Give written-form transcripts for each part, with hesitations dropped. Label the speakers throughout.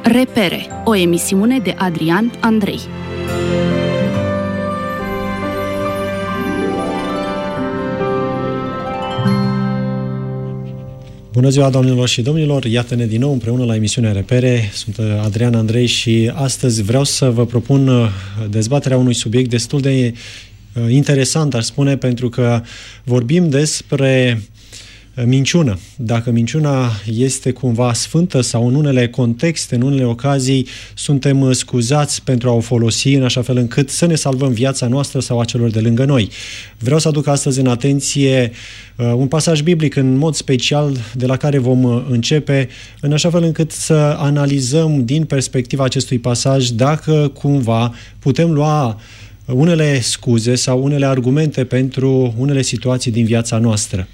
Speaker 1: Repere, o emisiune de Adrian Andrei.
Speaker 2: Bună ziua, doamnelor și domnilor! Iată-ne din nou împreună la emisiunea Repere. Sunt Adrian Andrei și astăzi vreau să vă propun dezbaterea unui subiect destul de interesant, aș spune, pentru că vorbim despre minciună. Dacă minciuna este cumva sfântă sau în unele contexte, în unele ocazii, suntem scuzați pentru a o folosi în așa fel încât să ne salvăm viața noastră sau a celor de lângă noi. Vreau să aduc astăzi în atenție un pasaj biblic în mod special de la care vom începe, în așa fel încât să analizăm din perspectiva acestui pasaj dacă cumva putem lua unele scuze sau unele argumente pentru unele situații din viața noastră.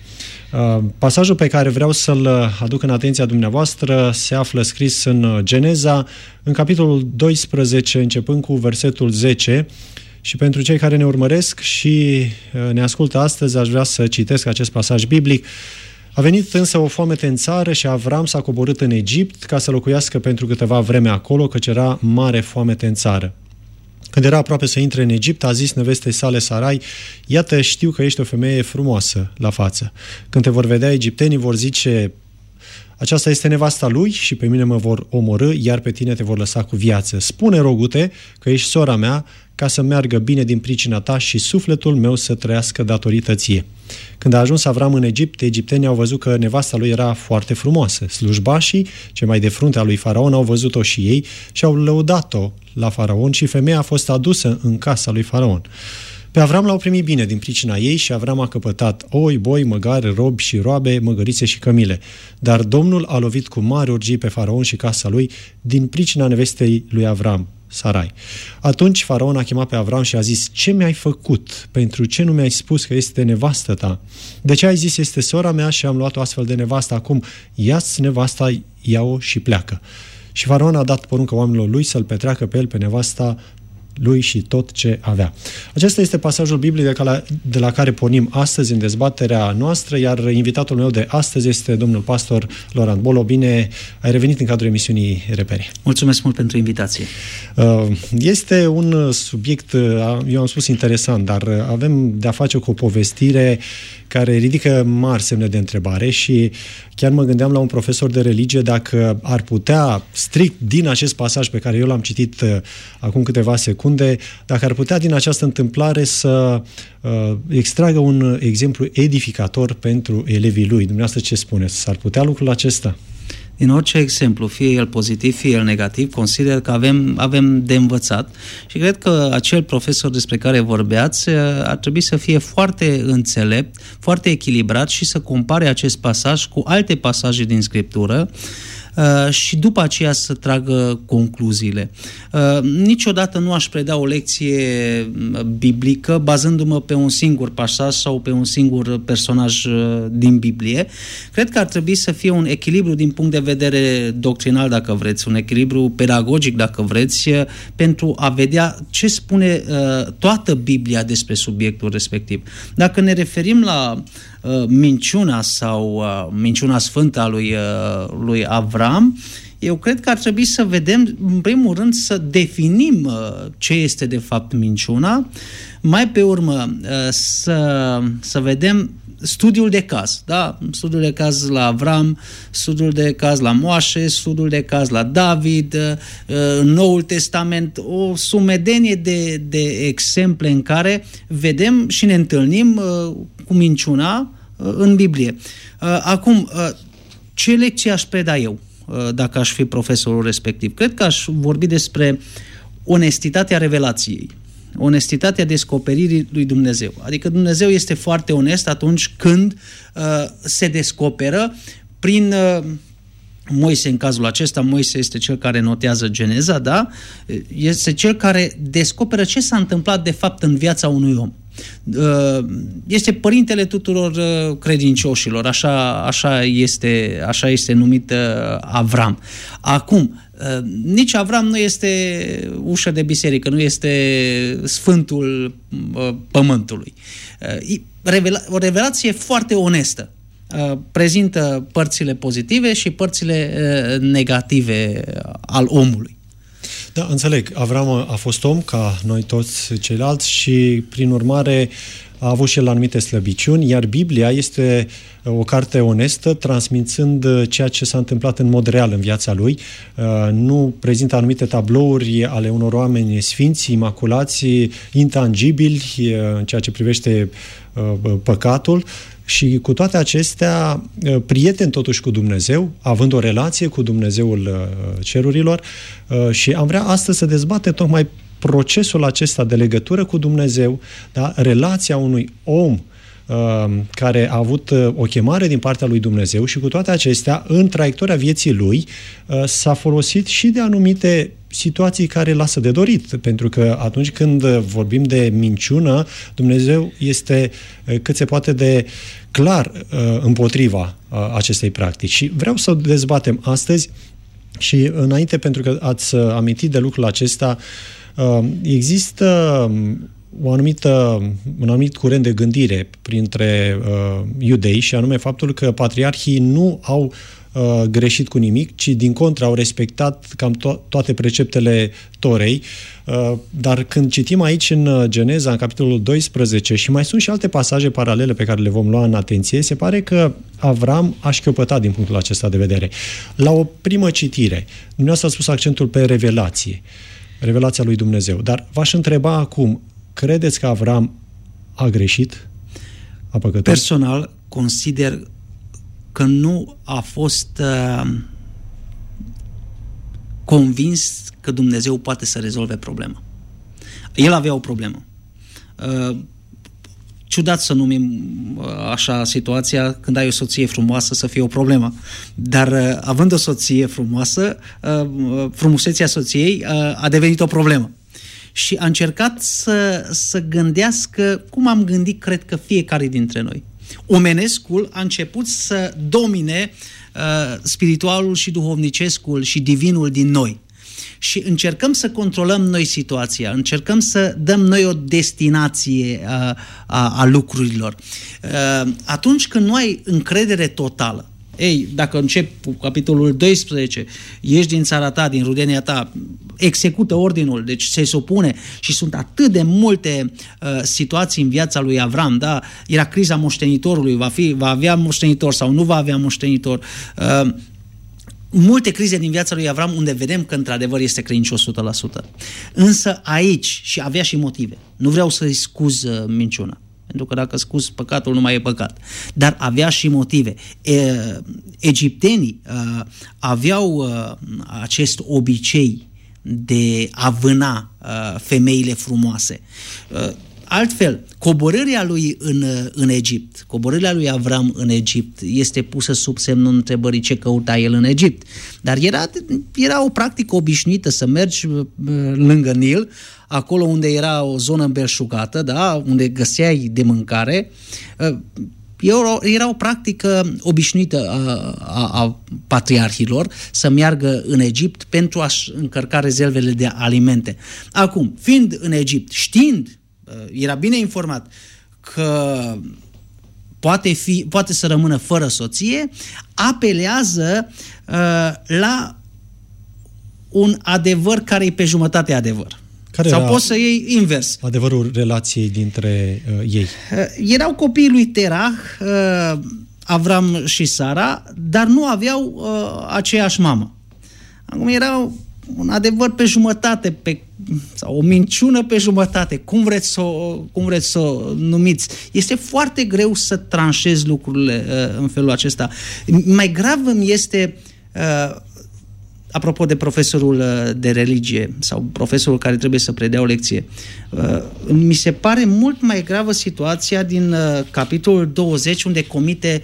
Speaker 2: Pasajul pe care vreau să-l aduc în atenția dumneavoastră se află scris în Geneza, în capitolul 12, începând cu versetul 10. Și pentru cei care ne urmăresc și ne ascultă astăzi, aș vrea să citesc acest pasaj biblic. A venit însă o foamete în țară și Avram s-a coborât în Egipt ca să locuiască pentru câteva vreme acolo, căci era mare foamete în țară. Când era aproape să intre în Egipt, a zis nevestei sale Sarai: iată, știu că ești o femeie frumoasă la față. Când te vor vedea egiptenii, vor zice: aceasta este nevasta lui și pe mine mă vor omorî, iar pe tine te vor lăsa cu viață. Spune, rogute, că ești sora mea, ca să meargă bine din pricina ta și sufletul meu să trăiască datorită ție. Când a ajuns Avram în Egipt, egiptenii au văzut că nevasta lui era foarte frumoasă. Slujbașii, cei mai de frunte a lui Faraon, au văzut-o și ei și au lăudat-o la Faraon și femeia a fost adusă în casa lui Faraon. Pe Avram l-au primit bine din pricina ei și Avram a căpătat oi, boi, măgari, robi și roabe, măgărițe și cămile. Dar Domnul a lovit cu mari urgii pe Faraon și casa lui din pricina nevestei lui Avram, Sarai. Atunci Faraon a chemat pe Avram și a zis: ce mi-ai făcut? Pentru ce nu mi-ai spus că este nevastă ta? De ce ai zis este sora mea și am luat-o astfel de nevastă? Acum ia-ți nevasta, ia-o și pleacă. Și Faraon a dat poruncă oamenilor lui să-l petreacă pe el, pe nevasta lui și tot ce avea. Acesta este pasajul biblic de la care pornim astăzi în dezbaterea noastră, iar invitatul meu de astăzi este domnul pastor Laurent Bolo. Bine ai revenit în cadrul emisiunii Repere.
Speaker 3: Mulțumesc mult pentru invitație.
Speaker 2: Este un subiect, eu am spus, interesant, dar avem de-a face cu o povestire care ridică mari semne de întrebare și chiar mă gândeam la un profesor de religie dacă ar putea, strict din acest pasaj pe care eu l-am citit acum câteva secunde, dacă ar putea din această întâmplare să extragă un exemplu edificator pentru elevii lui. Dumneavoastră ce spuneți? S-ar putea lucrul acesta?
Speaker 3: Din orice exemplu, fie el pozitiv, fie el negativ, consider că avem de învățat și cred că acel profesor despre care vorbeați ar trebui să fie foarte înțelept, foarte echilibrat și să compare acest pasaj cu alte pasaje din Scriptură și după aceea să tragă concluziile. Niciodată nu aș preda o lecție biblică bazându-mă pe un singur pasaj sau pe un singur personaj din Biblie. Cred că ar trebui să fie un echilibru din punct de vedere doctrinal, dacă vreți, un echilibru pedagogic, dacă vreți, pentru a vedea ce spune toată Biblia despre subiectul respectiv. Dacă ne referim la minciuna sau minciuna sfântă a lui Avram, eu cred că ar trebui să vedem, în primul rând, să definim ce este de fapt minciuna, mai pe urmă să vedem studiul de caz, da? Studiul de caz la Avram, studiul de caz la Moașe, studiul de caz la David, în Noul Testament, o sumedenie de exemple în care vedem și ne întâlnim cu minciuna în Biblie. Acum, ce lecție aș preda eu dacă aș fi profesorul respectiv? Cred că aș vorbi despre onestitatea revelației, onestitatea descoperirii lui Dumnezeu. Adică Dumnezeu este foarte onest atunci când se descoperă prin Moise, în cazul acesta. Moise este cel care notează Geneza, da? Este cel care descoperă ce s-a întâmplat de fapt în viața unui om. Este părintele tuturor credincioșilor, așa este numit Avram. Acum, nici Avram nu este ușă de biserică, nu este sfântul pământului. O revelație foarte onestă. prezintă părțile pozitive și părțile negative al omului.
Speaker 2: Da, înțeleg. Avram a fost om ca noi toți ceilalți și, prin urmare, a avut și el anumite slăbiciuni, iar Biblia este o carte onestă, transmițând ceea ce s-a întâmplat în mod real în viața lui. Nu prezintă anumite tablouri ale unor oameni sfinți, imaculați, intangibili în ceea ce privește păcatul, și cu toate acestea, prieten totuși cu Dumnezeu, având o relație cu Dumnezeul cerurilor, și am vrea astăzi să dezbatem tocmai procesul acesta de legătură cu Dumnezeu, da? Relația unui om care a avut o chemare din partea lui Dumnezeu și cu toate acestea, în traiectoria vieții lui, s-a folosit și de anumite situații care lasă de dorit, pentru că atunci când vorbim de minciună, Dumnezeu este cât se poate de clar împotriva acestei practici. Și vreau să dezbatem astăzi și înainte, pentru că ați amintit de lucrul acesta, există un anumit curent de gândire printre iudei, și anume faptul că patriarhii nu au greșit cu nimic, ci din contră au respectat cam toate preceptele Torei, dar când citim aici în Geneza, în capitolul 12, și mai sunt și alte pasaje paralele pe care le vom lua în atenție, se pare că Avram a șchiopătat din punctul acesta de vedere. La o primă citire, dumneavoastră a spus accentul pe revelația lui Dumnezeu, dar v-aș întreba acum, credeți că Avram a greșit? A păcătuit?
Speaker 3: Personal, consider că nu a fost convins că Dumnezeu poate să rezolve problema. El avea o problemă. Ciudat să numim așa situația când ai o soție frumoasă să fie o problemă. Dar având o soție frumoasă, frumusețea soției a devenit o problemă. Și a încercat să gândească cum am gândit, cred că fiecare dintre noi. Omenescul a început să domine spiritualul și duhovnicescul și divinul din noi. Și încercăm să controlăm noi situația, încercăm să dăm noi o destinație a lucrurilor. Atunci când nu ai încredere totală, dacă începi cu capitolul 12, ieși din țara ta, din rudenia ta, execută ordinul, deci se supune, și sunt atât de multe situații în viața lui Avram, da? Era criza moștenitorului, va avea moștenitor sau nu va avea moștenitor. Multe crize din viața lui Avram unde vedem că într-adevăr este credincios 100%. Însă aici, și avea și motive, nu vreau să-i scuz minciuna, pentru că dacă scuz păcatul, nu mai e păcat. Dar avea și motive. Egiptenii aveau acest obicei de a vâna femeile frumoase. Altfel, coborârea lui în Egipt, coborârea lui Avram în Egipt este pusă sub semnul întrebării ce căuta el în Egipt. Dar era o practică obișnuită să mergi lângă Nil, acolo unde era o zonă îmbelșugată, da? Unde găseai de mâncare. Era o practică obișnuită a patriarhilor să meargă în Egipt pentru a-și încărca rezervele de alimente. Acum, fiind în Egipt, știind, era bine informat că poate să rămână fără soție, apelează la un adevăr care e pe jumătate adevăr. Sau poți să iei invers.
Speaker 2: Adevărul relației dintre ei.
Speaker 3: Erau copiii lui Terah, Avram și Sara, dar nu aveau aceeași mamă. Acum era un adevăr pe jumătate, sau o minciună pe jumătate, cum vreți să o numiți. Este foarte greu să tranșezi lucrurile în felul acesta. Mai grav îmi este, apropo de profesorul de religie sau profesorul care trebuie să predea o lecție, mi se pare mult mai gravă situația din capitolul 20, unde comite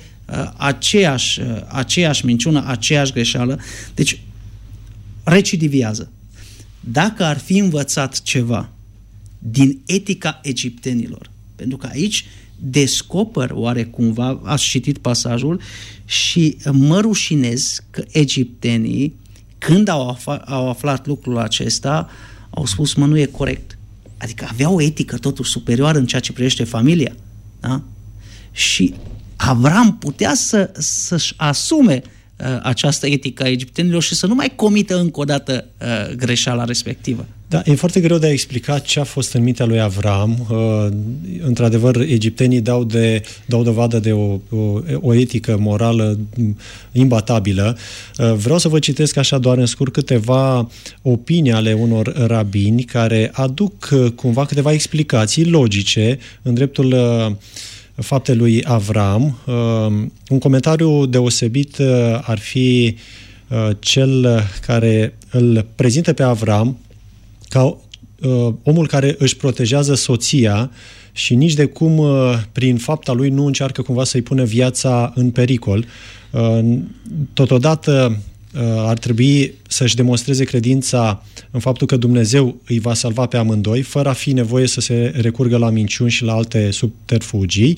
Speaker 3: aceeași minciună, aceeași greșeală. Deci recidiviază. Dacă ar fi învățat ceva din etica egiptenilor, pentru că aici descoper oarecumva, ați citit pasajul, și mă rușinez că egiptenii, când au aflat lucrul acesta, au spus, nu e corect. Adică aveau o etică totuși superioară în ceea ce privește familia. Da? Și Avram putea să-și asume această etică a egiptenilor și să nu mai comită încă o dată greșeala respectivă.
Speaker 2: Da, e foarte greu de a explica ce a fost în mintea lui Avram. Într-adevăr, egiptenii dau dovadă de o etică morală imbatabilă. Vreau să vă citesc așa doar în scurt câteva opinii ale unor rabini care aduc cumva câteva explicații logice în dreptul faptele lui Avram. Un comentariu deosebit ar fi cel care îl prezintă pe Avram ca omul care își protejează soția și nici de cum prin fapta lui nu încearcă cumva să-i pună viața în pericol. Totodată ar trebui să-și demonstreze credința în faptul că Dumnezeu îi va salva pe amândoi, fără a fi nevoie să se recurgă la minciuni și la alte subterfugii.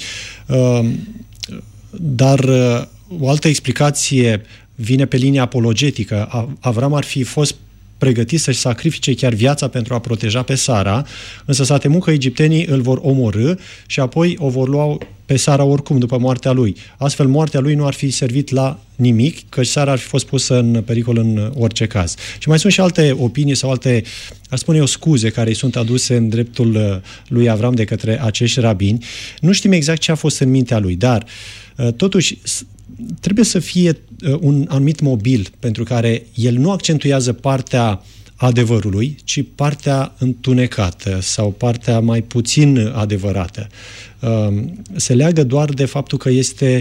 Speaker 2: Dar o altă explicație vine pe linia apologetică. Avram ar fi fost pregătit să-și sacrifice chiar viața pentru a proteja pe Sara, însă s-a temut că egiptenii îl vor omorî și apoi o vor lua pe Sara oricum după moartea lui. Astfel, moartea lui nu ar fi servit la nimic, căci Sara ar fi fost pusă în pericol în orice caz. Și mai sunt și alte opinii sau alte, aș spune eu, scuze care îi sunt aduse în dreptul lui Avram de către acești rabini. Nu știm exact ce a fost în mintea lui, dar totuși trebuie să fie un anumit mobil pentru care el nu accentuează partea adevărului, ci partea întunecată sau partea mai puțin adevărată. Se leagă doar de faptul că este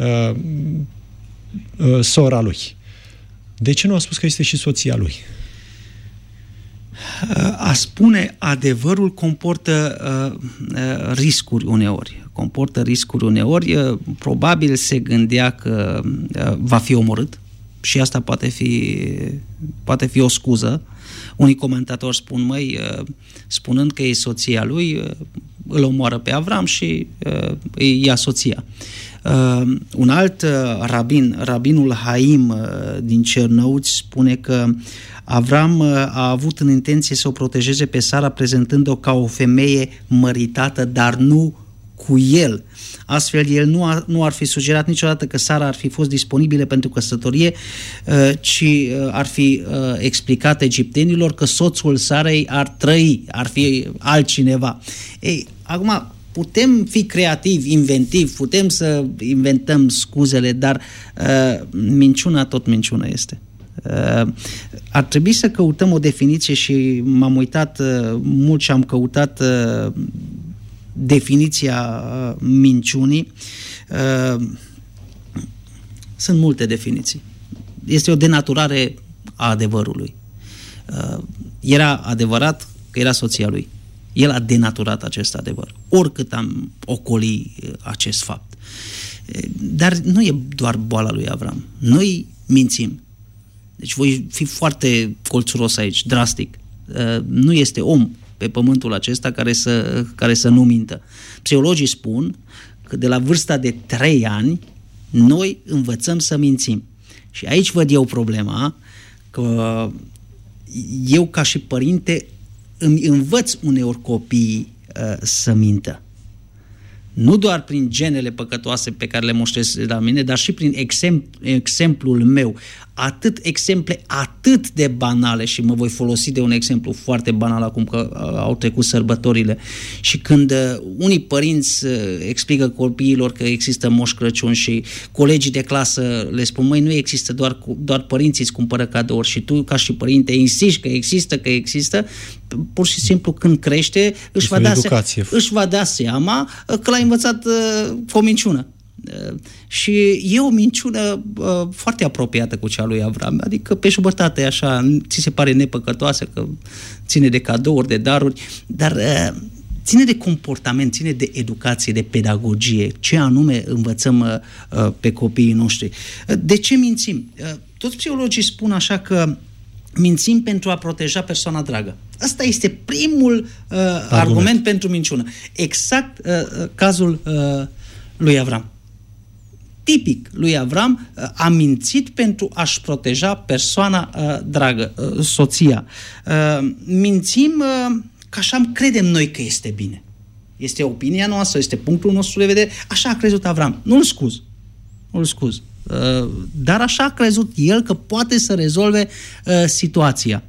Speaker 2: sora lui. De ce nu a spus că este și soția lui?
Speaker 3: A spune adevărul comportă riscuri uneori. Probabil se gândea că va fi omorât și asta poate fi o scuză. Unii comentatori spun, spunând că e soția lui, îl omoară pe Avram și îi ia soția. Un alt rabinul Haim din Cernăuți, spune că Avram a avut în intenție să o protejeze pe Sara, prezentând-o ca o femeie măritată, dar nu cu el. Astfel, el nu ar fi sugerat niciodată că Sara ar fi fost disponibilă pentru căsătorie, ci ar fi explicat egiptenilor că soțul Sarei ar trăi, ar fi altcineva. Ei, acum, putem fi creativi, inventivi, putem să inventăm scuzele, dar minciuna tot minciună este. Ar trebui să căutăm o definiție și m-am uitat mult și am căutat definiția minciunii. Sunt multe definiții. Este o denaturare a adevărului. Era adevărat că era soția lui. El a denaturat acest adevăr, oricât am ocoli acest fapt. Dar nu e doar boala lui Avram. Noi mințim. Deci voi fi foarte colțuros aici, drastic. Nu este om pe pământul acesta care să nu mintă. Psihologii spun că de la vârsta de 3 ani noi învățăm să mințim. Și aici văd eu problema, că eu ca și părinte îmi învăț uneori copiii să mintă. Nu doar prin genele păcătoase pe care le moștez la mine, dar și prin exemplul meu. Exemple atât de banale, și mă voi folosi de un exemplu foarte banal acum că au trecut sărbătorile, și când unii părinți explică copiilor că există Moș Crăciun și colegii de clasă le spun, măi, nu există, doar părinții îți cumpără cadouri și tu ca și părinte insisti că există, pur și simplu când crește își va da seama că l-a învățat cu o minciună. Și e o minciună foarte apropiată cu cea lui Avram, adică pe jumătate așa, ți se pare nepăcătoasă că ține de cadouri, de daruri, dar ține de comportament, ține de educație, de pedagogie, ce anume învățăm pe copiii noștri. De ce mințim? Toți psihologii spun așa că mințim pentru a proteja persoana dragă. Asta este primul argument pentru minciună. Exact cazul lui Avram. Tipic lui Avram, a mințit pentru a-și proteja persoana dragă, soția. Mințim că așa credem noi că este bine. este opinia noastră, este punctul nostru de vedere, așa a crezut Avram. Nu-l scuz. Dar așa a crezut el că poate să rezolve situația.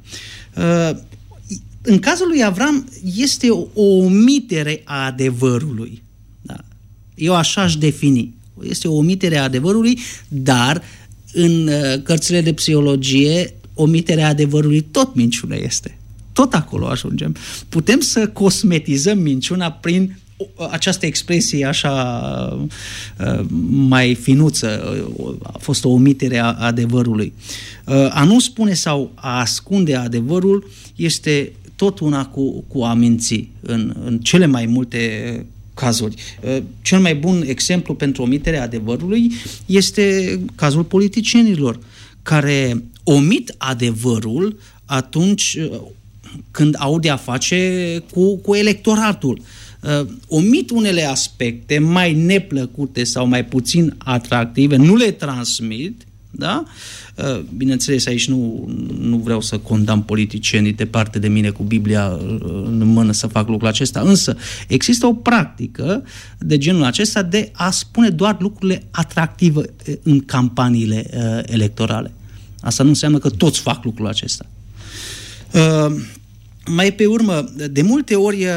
Speaker 3: În cazul lui Avram este o omitere a adevărului. Da. Eu așa aș defini. Este o omitere a adevărului, dar în cărțile de psihologie, omiterea adevărului tot minciună este. Tot acolo ajungem. Putem să cosmetizăm minciuna prin această expresie așa mai finuță. A fost o omitere a adevărului. A nu spune sau a ascunde adevărul este tot una cu a minți în cele mai multe cazuri. Cel mai bun exemplu pentru omiterea adevărului este cazul politicienilor, care omit adevărul atunci când au de-a face cu electoratul. Omit unele aspecte mai neplăcute sau mai puțin atractive, nu le transmit, da? Bineînțeles, aici nu vreau să condamn politicienii departe de mine cu Biblia în mână să fac lucrul acesta, însă există o practică de genul acesta de a spune doar lucrurile atractive în campaniile electorale. Asta nu înseamnă că toți fac lucrul acesta. Mai pe urmă, de multe ori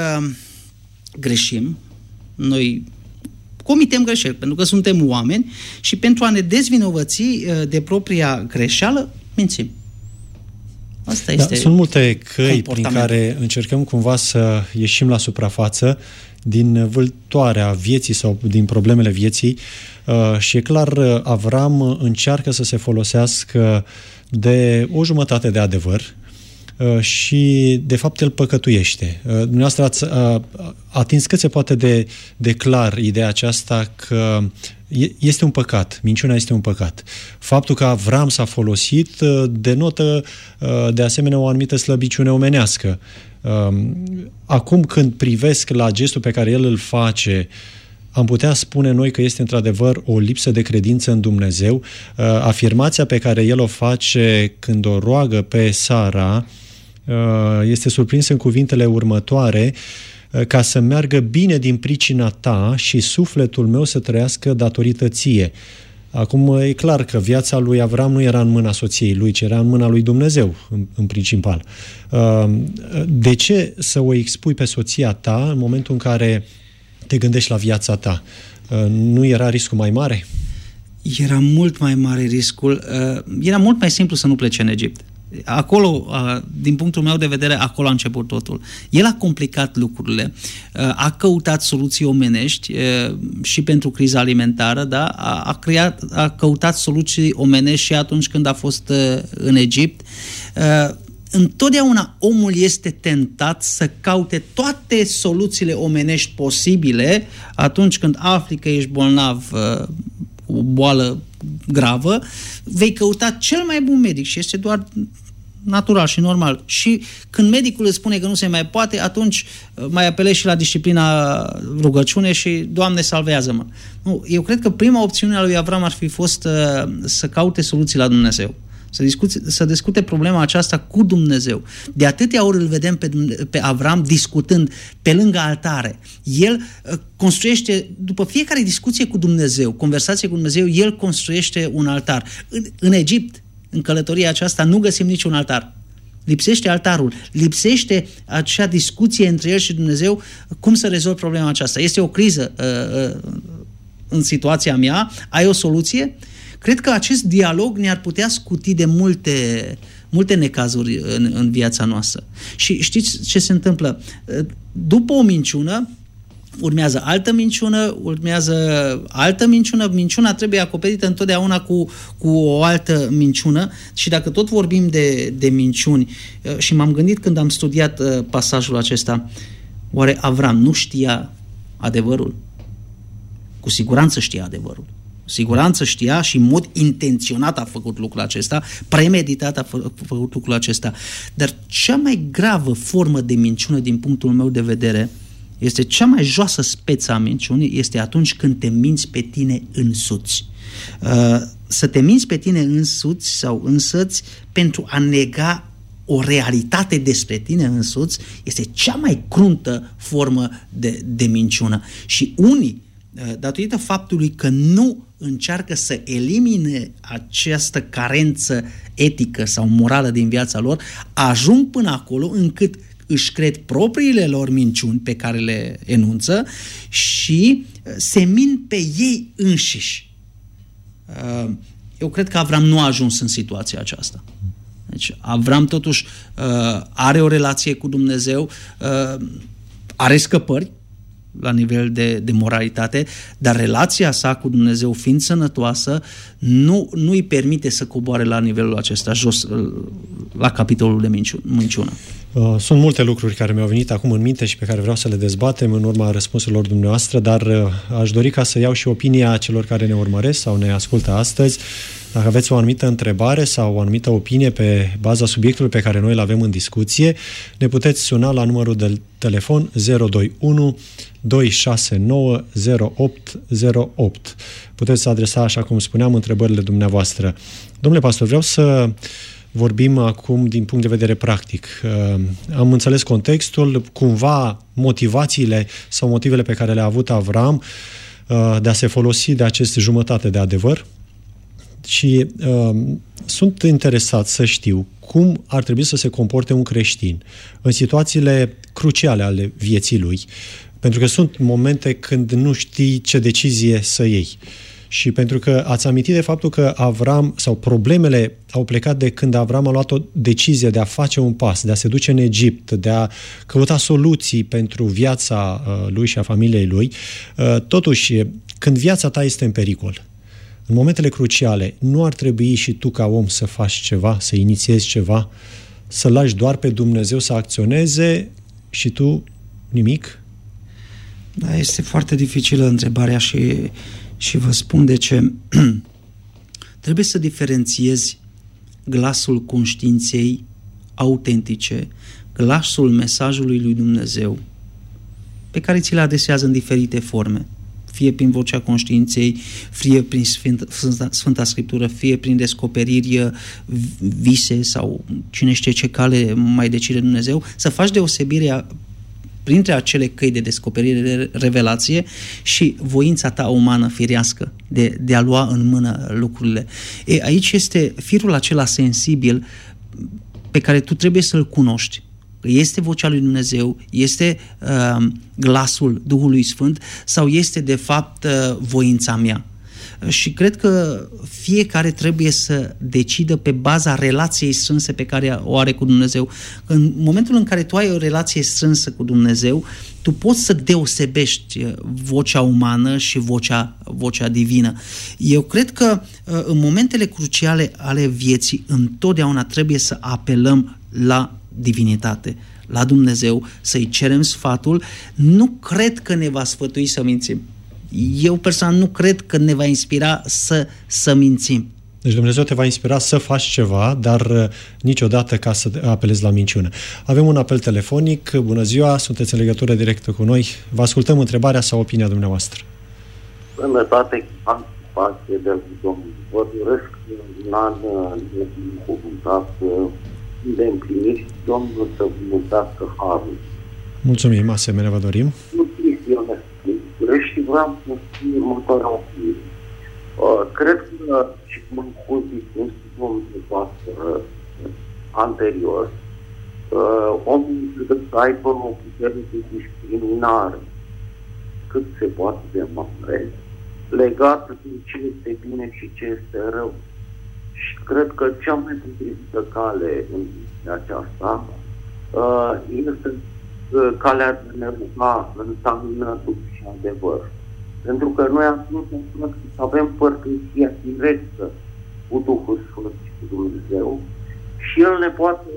Speaker 3: greșim, noi comitem greșeli, pentru că suntem oameni și pentru a ne dezvinovăți de propria greșeală, mințim. Asta este.
Speaker 2: Sunt multe căi prin care încercăm cumva să ieșim la suprafață din vâltoarea vieții sau din problemele vieții și e clar, Avram încearcă să se folosească de o jumătate de adevăr și, de fapt, el păcătuiește. Dumneavoastră ați atins cât se poate de clar ideea aceasta că este un păcat, minciuna este un păcat. Faptul că Avram s-a folosit denotă, de asemenea, o anumită slăbiciune omenească. Acum, când privesc la gestul pe care el îl face, am putea spune noi că este într-adevăr o lipsă de credință în Dumnezeu. Afirmația pe care el o face când o roagă pe Sara este surprinsă în cuvintele următoare: ca să meargă bine din pricina ta și sufletul meu să trăiască datorită ție. Acum e clar că viața lui Avram nu era în mâna soției lui, ci era în mâna lui Dumnezeu, în principal. De ce să o expui pe soția ta în momentul în care te gândești la viața ta? Nu era riscul mai mare?
Speaker 3: Era mult mai mare riscul. Era mult mai simplu să nu plece în Egipt. Acolo, din punctul meu de vedere, acolo a început totul. El a complicat lucrurile, a căutat soluții omenești și pentru criza alimentară, da? A căutat soluții omenești și atunci când a fost în Egipt. Întotdeauna omul este tentat să caute toate soluțiile omenești posibile atunci când afli că ești bolnav cu o boală gravă, vei căuta cel mai bun medic și este doar natural și normal. Și când medicul îți spune că nu se mai poate, atunci mai apelezi și la disciplina rugăciune și Doamne, salvează-mă. Nu, eu cred că prima opțiune a lui Avram ar fi fost să caute soluții la Dumnezeu. Să discute problema aceasta cu Dumnezeu. De atâtea ori îl vedem pe Avram discutând pe lângă altare. El construiește, după fiecare discuție cu Dumnezeu, conversație cu Dumnezeu, el construiește un altar. În Egipt, în călătoria aceasta, nu găsim niciun altar. Lipsește altarul, lipsește acea discuție între el și Dumnezeu, cum să rezolvi problema aceasta. Este o criză în situația mea, ai o soluție? Cred că acest dialog ne-ar putea scuti de multe necazuri în viața noastră. Și știți ce se întâmplă? După o minciună, urmează altă minciună, minciuna trebuie acoperită întotdeauna cu o altă minciună și dacă tot vorbim de minciuni, și m-am gândit când am studiat pasajul acesta, oare Avram nu știa adevărul? Cu siguranță știa adevărul. Siguranță știa și în mod intenționat a făcut lucrul acesta, premeditat a făcut lucrul acesta. Dar cea mai gravă formă de minciună din punctul meu de vedere este cea mai joasă speță a minciunii, este atunci când te minți pe tine însuți. Să te minți pe tine însuți sau însăți pentru a nega o realitate despre tine însuți, este cea mai cruntă formă de minciună. Și unii, datorită faptului că nu încearcă să elimine această carență etică sau morală din viața lor, ajung până acolo încât își cred propriile lor minciuni pe care le enunță și se mint pe ei înșiși. Eu cred că Avram nu a ajuns în situația aceasta. Deci Avram totuși are o relație cu Dumnezeu, are scăpări la nivel de moralitate, dar relația sa cu Dumnezeu, fiind sănătoasă, nu îi permite să coboare la nivelul acesta jos, la capitolul de minciună.
Speaker 2: Sunt multe lucruri care mi-au venit acum în minte și pe care vreau să le dezbatem în urma răspunsurilor dumneavoastră, dar aș dori ca să iau și opinia celor care ne urmăresc sau ne ascultă astăzi. Dacă aveți o anumită întrebare sau o anumită opinie pe baza subiectului pe care noi îl avem în discuție, ne puteți suna la numărul de telefon 021 269 0808. Puteți să adresa, așa cum spuneam, întrebările dumneavoastră. Domnule pastor, vreau să vorbim acum din punct de vedere practic. Am înțeles contextul, cumva motivațiile sau motivele pe care le-a avut Avram de a se folosi de acest jumătate de adevăr și sunt interesat să știu cum ar trebui să se comporte un creștin în situațiile cruciale ale vieții lui, pentru că sunt momente când nu știi ce decizie să iei. Și pentru că ați amintit de faptul că Avram, sau problemele au plecat de când Avram a luat o decizie de a face un pas, de a se duce în Egipt, de a căuta soluții pentru viața lui și a familiei lui. Totuși, când viața ta este în pericol, în momentele cruciale, nu ar trebui și tu ca om să faci ceva, să inițiezi ceva, să lași doar pe Dumnezeu să acționeze și tu nimic?
Speaker 3: Da, este foarte dificilă întrebarea și vă spun de ce. Trebuie să diferențiezi glasul conștiinței autentice, glasul mesajului lui Dumnezeu, pe care ți-l adresează în diferite forme, fie prin vocea conștiinței, fie prin Sfânta Scriptură, fie prin descoperiri, vise sau cine știe ce cale mai decide Dumnezeu, să faci deosebirea printre acele căi de descoperire, de revelație și voința ta umană firească de a lua în mână lucrurile. Aici este firul acela sensibil pe care tu trebuie să-l cunoști. Este vocea lui Dumnezeu, este glasul Duhului Sfânt sau este de fapt voința mea. Și cred că fiecare trebuie să decidă pe baza relației strânse pe care o are cu Dumnezeu. În momentul în care tu ai o relație strânsă cu Dumnezeu, tu poți să deosebești vocea umană și vocea divină. Eu cred că în momentele cruciale ale vieții întotdeauna trebuie să apelăm la divinitate, la Dumnezeu, să-i cerem sfatul. Nu cred că ne va sfătui să mințim. Eu personal nu cred că ne va inspira să mințim.
Speaker 2: Deci Dumnezeu te va inspira să faci ceva, dar niciodată ca să apelezi la minciună. Avem un apel telefonic. Bună ziua, sunteți în legătură directă cu noi. Vă ascultăm întrebarea sau opinia dumneavoastră.
Speaker 4: Sănătate, anticipație de Domnul. Vă doresc un an necuvântat de împlinit, Domnul să vă mulțească harul.
Speaker 2: Mulțumim, asemenea vă dorim.
Speaker 4: Și vreau să spun următoarea opinie. Cred că și cum am spus discursul dumneavoastră anterior, omul trebuie să aibă o putere de discriminare cât se poate de mare, legată de ce este bine și ce este rău. Și cred că cea mai potrivită cale în aceasta este calea de ne ruga în tamină și adevăr. Pentru că noi am spus să avem părtășia directă cu Duhul Sfânt și cu Dumnezeu și El ne poate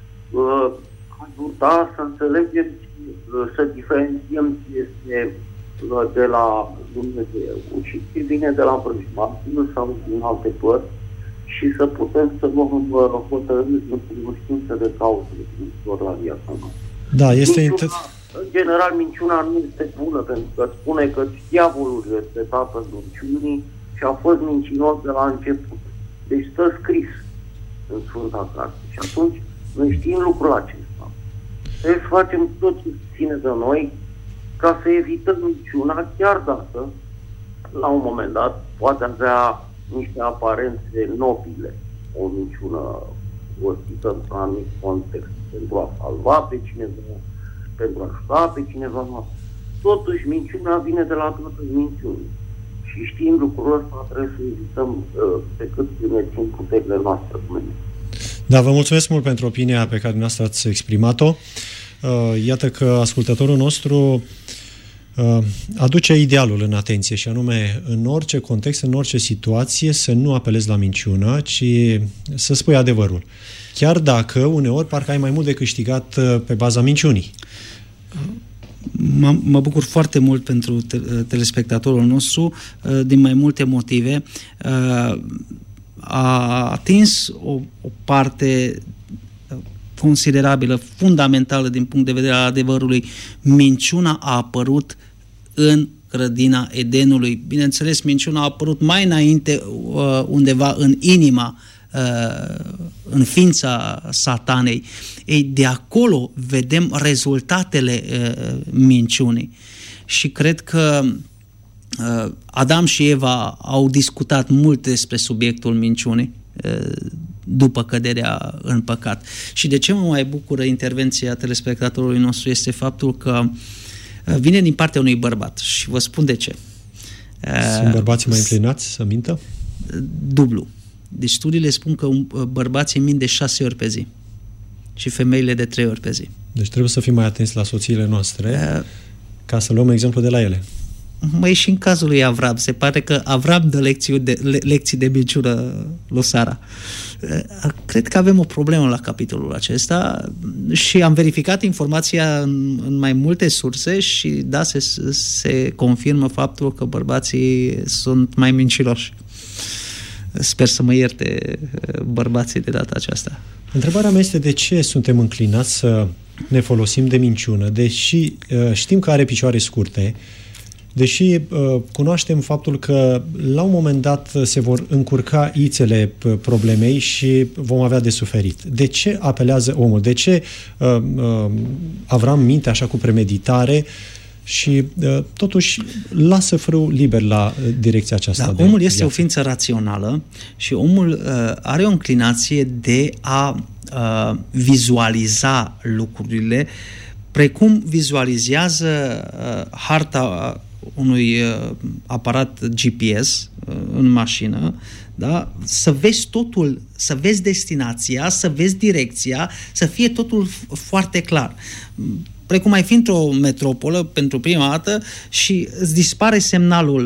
Speaker 4: ajuta să înțelegem, să diferențiem ce este de la Dumnezeu și ce vine de la vrăjmașină sau din alte părți și să putem să luăm hotărâri în cunoștință de cauză la viața noastră.
Speaker 2: Da, este
Speaker 4: în general, minciuna nu este bună, pentru că spune că diavolul este tatăl minciunii și a fost mincinos de la început. Deci stă scris în Sfânta Carte. Și atunci Noi știm lucrul acesta. Trebuie să facem tot ce ține de noi ca să evităm minciuna, chiar dacă, la un moment dat, poate avea niște aparențe nobile. O minciună rostită într-un anumit context pentru a salva pe cineva, pentru a ajuta pe cineva. Totuși, minciuna vine de la toate minciuni. Și știind lucrul ăsta, trebuie să evităm pe cât ne țin puterile noastre.
Speaker 2: Da, vă mulțumesc mult pentru opinia pe care dumneavoastră ați exprimat-o. Iată că ascultătorul nostru aduce idealul în atenție și anume, în orice context, în orice situație, să nu apelezi la minciună, ci să spui adevărul. Chiar dacă uneori parcă ai mai mult de câștigat pe baza minciunii.
Speaker 3: Mă bucur foarte mult pentru telespectatorul nostru din mai multe motive. A atins o parte considerabilă, fundamentală din punct de vedere al adevărului. Minciuna a apărut în grădina Edenului. Bineînțeles, minciuna a apărut mai înainte undeva în inima, în ființa satanei. Ei, de acolo vedem rezultatele minciunii. Și cred că Adam și Eva au discutat mult despre subiectul minciunii după căderea în păcat. Și de ce mă mai bucură intervenția telespectatorului nostru este faptul că vine din partea unui bărbat. Și vă spun de ce.
Speaker 2: Sunt bărbații mai înclinați să mintă?
Speaker 3: Dublu. Deci studiile spun că bărbații mint de 6 ori pe zi și femeile de 3 ori pe zi.
Speaker 2: Deci trebuie să fim mai atenți la soțiile noastre ca să luăm exemplu de la ele.
Speaker 3: Măi, și în cazul lui Avram, se pare că Avram dă lecții de minciună lui Sara. Cred că avem o problemă la capitolul acesta și am verificat informația în mai multe surse și da, se confirmă faptul că bărbații sunt mai mincinoși. Sper să mă ierte bărbații de data aceasta.
Speaker 2: Întrebarea mea este de ce suntem înclinați să ne folosim de minciună, deși știm că are picioare scurte, deși cunoaștem faptul că la un moment dat se vor încurca ițele problemei și vom avea de suferit. De ce apelează omul? De ce Avram minte așa cu premeditare și totuși lasă frâul liber la direcția aceasta?
Speaker 3: Da, omul este o ființă rațională și omul are o înclinație de a vizualiza lucrurile precum vizualizează harta unui aparat GPS în mașină, da? Să vezi totul, să vezi destinația, să vezi direcția, să fie totul foarte clar. Precum ai fi într-o metropolă pentru prima dată și îți dispare semnalul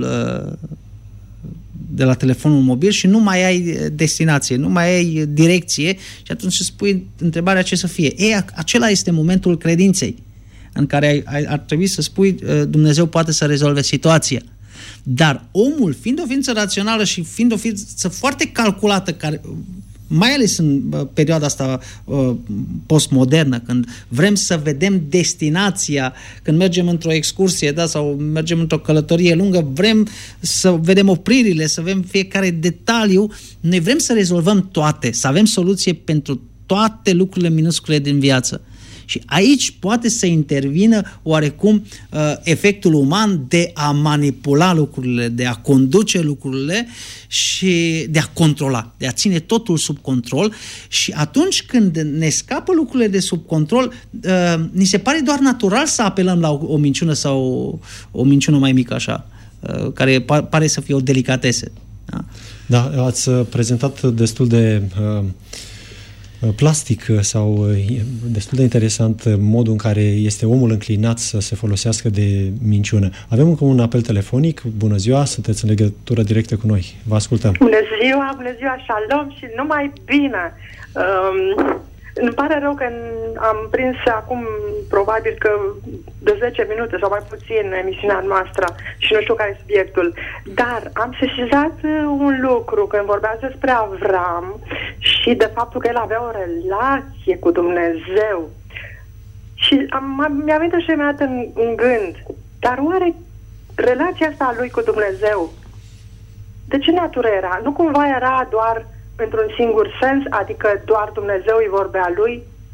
Speaker 3: de la telefonul mobil și nu mai ai destinație, nu mai ai direcție și atunci îți pui întrebarea ce să fie. Acela este momentul credinței în care ar trebui să spui Dumnezeu poate să rezolve situația. Dar omul, fiind o ființă rațională și fiind o ființă foarte calculată, care, mai ales în perioada asta postmodernă, când vrem să vedem destinația, când mergem într-o excursie, da, sau mergem într-o călătorie lungă, vrem să vedem opririle, să vedem fiecare detaliu, noi vrem să rezolvăm toate, să avem soluție pentru toate lucrurile minuscule din viață. Și aici poate să intervină oarecum efectul uman de a manipula lucrurile, de a conduce lucrurile și de a controla, de a ține totul sub control și atunci când ne scapă lucrurile de sub control, ni se pare doar natural să apelăm la o minciună sau o minciună mai mică așa, care pare să fie o delicatese. Da,
Speaker 2: da, ați prezentat destul de plastic sau destul de interesant modul în care este omul înclinat să se folosească de minciună. Avem încă un apel telefonic. Bună ziua, sunteți în legătură directă cu noi. Vă ascultăm.
Speaker 5: Bună ziua, shalom și numai bine. Îmi pare rău că am prins acum probabil că de 10 minute sau mai puțin emisiunea noastră și nu știu care e subiectul. Dar am sesizat un lucru când vorbeați despre Avram și de faptul că el avea o relație cu Dumnezeu. Și mi-a venit și imediat în gând, dar oare relația asta a lui cu Dumnezeu de ce natură era? Nu cumva era doar într-un singur sens, adică doar Dumnezeu îi vorbea lui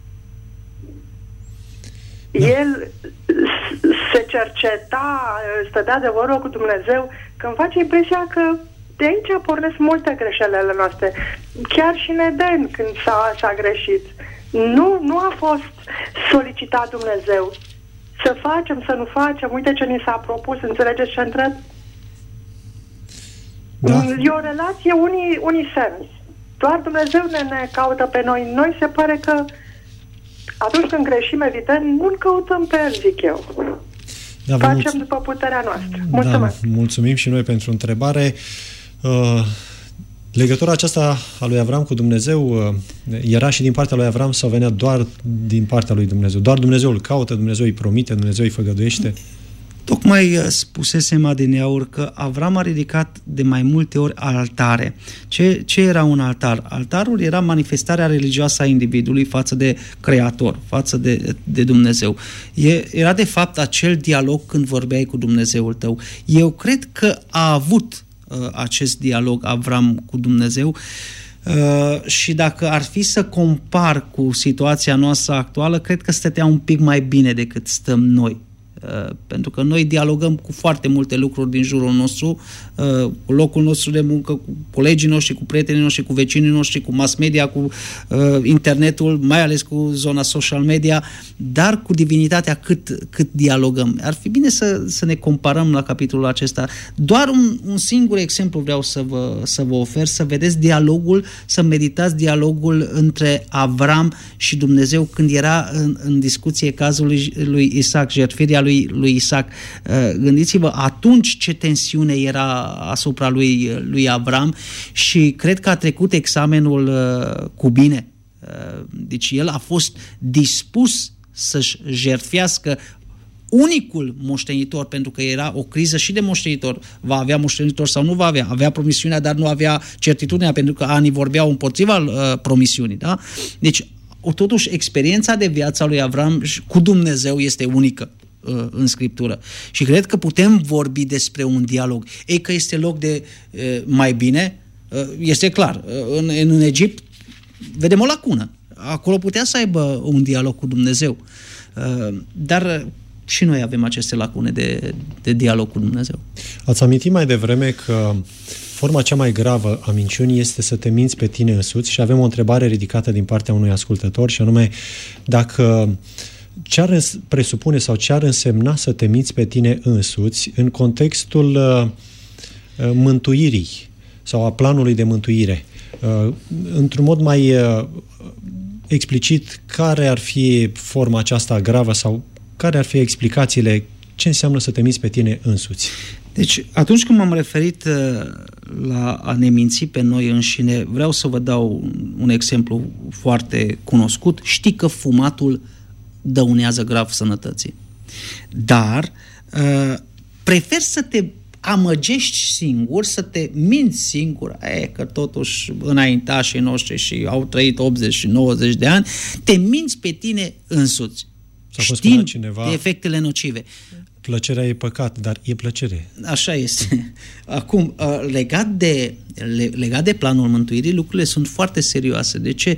Speaker 5: El se cerceta, stătea de vorbă cu Dumnezeu, că îmi face impresia că de aici pornesc multe greșelile noastre. Chiar și în Eden, când s-a greșit. Nu a fost solicitat Dumnezeu să facem, să nu facem, uite ce ni s-a propus, înțelegeți ce întreb? Da. E o relație unisens. Doar Dumnezeu ne caută pe noi. Noi se pare că atunci când greșim, evident, nu-L căutăm pe El, zic eu. Da, facem după puterea noastră. Mulțumesc.
Speaker 2: Da, mulțumim și noi pentru întrebare. Legătura aceasta a lui Avram cu Dumnezeu era și din partea lui Avram sau venea doar din partea lui Dumnezeu? Doar Dumnezeu îl caută, Dumnezeu îi promite, Dumnezeu îi făgăduiește?
Speaker 3: Tocmai spusesem adineauri că Avram a ridicat de mai multe ori altare. Ce era un altar? Altarul era manifestarea religioasă a individului față de Creator, față de Dumnezeu. Era de fapt acel dialog când vorbeai cu Dumnezeul tău. Eu cred că a avut acest dialog Avram cu Dumnezeu și dacă ar fi să compar cu situația noastră actuală, cred că stătea un pic mai bine decât stăm noi. Pentru că noi dialogăm cu foarte multe lucruri din jurul nostru, cu locul nostru de muncă, cu colegii noștri, cu prietenii noștri, cu vecinii noștri, cu mass media, cu internetul, mai ales cu zona social media, dar cu divinitatea cât dialogăm. Ar fi bine să ne comparăm la capitolul acesta. Doar un singur exemplu vreau să vă ofer, să vedeți dialogul, să meditați dialogul între Avram și Dumnezeu când era în discuție cazul lui Isaac, jertfirea lui Isaac. Gândiți-vă atunci ce tensiune era asupra lui Avram și cred că a trecut examenul cu bine. Deci el a fost dispus să-și jertfească unicul moștenitor, pentru că era o criză și de moștenitor. Va avea moștenitor sau nu va avea? Avea promisiunea, dar nu avea certitudinea, pentru că anii vorbeau împotriva promisiunii. Da? Deci, totuși, experiența de viață a lui Avram cu Dumnezeu este unică în Scriptură. Și cred că putem vorbi despre un dialog. Ei, că este loc de mai bine, este clar. În Egipt vedem o lacună. Acolo putea să aibă un dialog cu Dumnezeu. Dar și noi avem aceste lacune de dialog cu Dumnezeu.
Speaker 2: Ați amintit mai devreme că forma cea mai gravă a minciunii este să te minți pe tine însuți și avem o întrebare ridicată din partea unui ascultător și anume dacă ce ar presupune sau ce ar însemna să te minți pe tine însuți în contextul mântuirii sau a planului de mântuire. Într-un mod mai explicit, care ar fi forma aceasta gravă sau care ar fi explicațiile? Ce înseamnă să te minți pe tine însuți?
Speaker 3: Deci, atunci când m-am referit la a ne minți pe noi înșine, vreau să vă dau un exemplu foarte cunoscut. Știi că fumatul dăunează grav sănătății. Dar prefer să te amăgești singur, să te minți singur, că totuși înaintașii noștri și au trăit 80 și 90 de ani, te minți pe tine însuți. Știind cineva, de efectele nocive.
Speaker 2: Plăcerea e păcat, dar e plăcere.
Speaker 3: Așa este. Acum, legat de planul mântuirii, lucrurile sunt foarte serioase. De ce?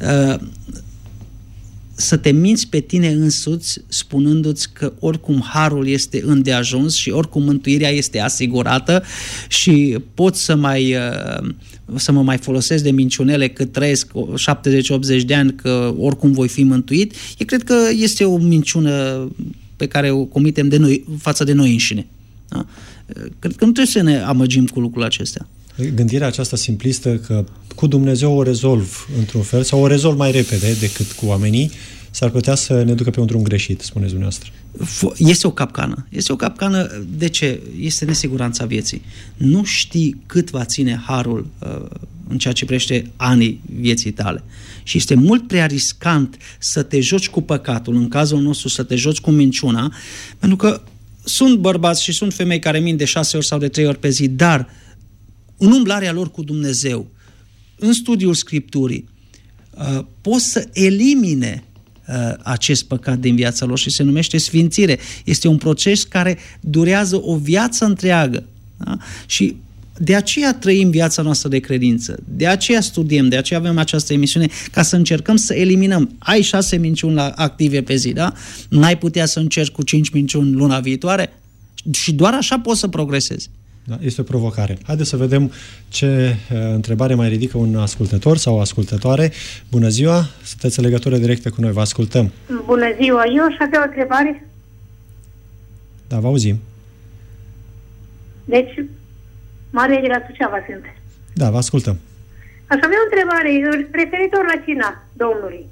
Speaker 3: Să te minți pe tine însuți spunându-ți că oricum harul este îndeajuns și oricum mântuirea este asigurată și pot să mă mai folosesc de minciunele cât trăiesc 70-80 de ani, că oricum voi fi mântuit, eu cred că este o minciună pe care o comitem de noi, față de noi înșine. Da? Cred că nu trebuie să ne amăgim cu lucrul acestea.
Speaker 2: Gândirea aceasta simplistă că cu Dumnezeu o rezolv într-un fel sau o rezolv mai repede decât cu oamenii, s-ar putea să ne ducă pe un drum greșit, spuneți dumneavoastră.
Speaker 3: Este o capcană. Este o capcană. De ce? Este nesiguranța vieții. Nu știi cât va ține harul în ceea ce privește anii vieții tale. Și este mult prea riscant să te joci cu păcatul, în cazul nostru să te joci cu minciuna, pentru că sunt bărbați și sunt femei care mint de 6 ori sau de 3 ori pe zi, dar în umblarea lor cu Dumnezeu, în studiul Scripturii, pot să elimine acest păcat din viața lor și se numește sfințire. Este un proces care durează o viață întreagă. Da? Și De aceea trăim viața noastră de credință, de aceea studiem, de aceea avem această emisiune, ca să încercăm să eliminăm. Ai 6 minciuni active pe zi, da? N-ai putea să încerci cu 5 minciuni luna viitoare? Și doar așa poți să progresezi.
Speaker 2: Da, este o provocare. Haideți să vedem ce întrebare mai ridică un ascultător sau o ascultătoare. Bună ziua, sunteți în legătură directă cu noi, vă ascultăm.
Speaker 6: Bună ziua, eu aș avea o întrebare.
Speaker 2: Da, vă auzim.
Speaker 6: Deci, Maria de la Suceava sunt.
Speaker 2: Da, vă ascultăm.
Speaker 6: Aș avea o întrebare referitor la cina Domnului.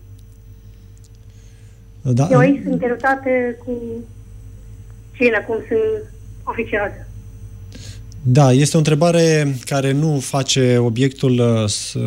Speaker 2: Da.
Speaker 6: Eu aici sunt derutată cu cina, cum se oficiază.
Speaker 2: Da, este o întrebare care nu face obiectul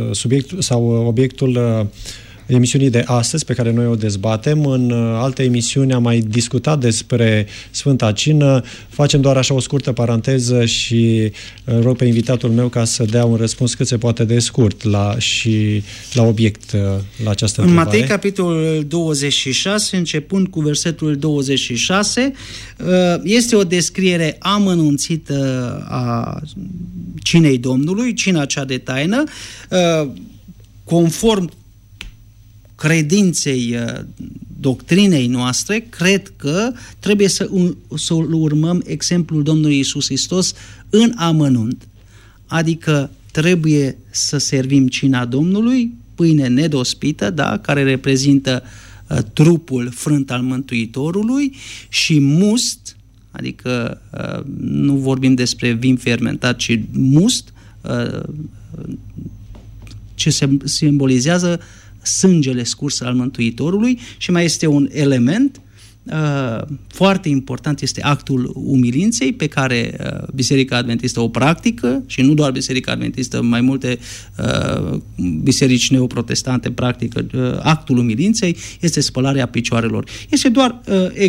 Speaker 2: emisiunii de astăzi, pe care noi o dezbatem. În alte emisiuni am mai discutat despre Sfânta Cină. Facem doar așa o scurtă paranteză și rog pe invitatul meu ca să dea un răspuns cât se poate de scurt la obiect la această întrebare.
Speaker 3: În Matei, capitolul 26, începând cu versetul 26, este o descriere amănunțită a cinei Domnului, cina cea de taină, conform credinței, doctrinei noastre, cred că trebuie să urmăm exemplul Domnului Iisus Hristos în amănunt. Adică trebuie să servim cina Domnului, pâine nedospită, da, care reprezintă trupul frânt al Mântuitorului, și must, adică nu vorbim despre vin fermentat, ci must, ce simbolizează sângele scurs al Mântuitorului. Și mai este un element foarte important, este actul umilinței, pe care Biserica Adventistă o practică, și nu doar Biserica Adventistă, mai multe biserici neoprotestante practică actul umilinței, este spălarea picioarelor. Este doar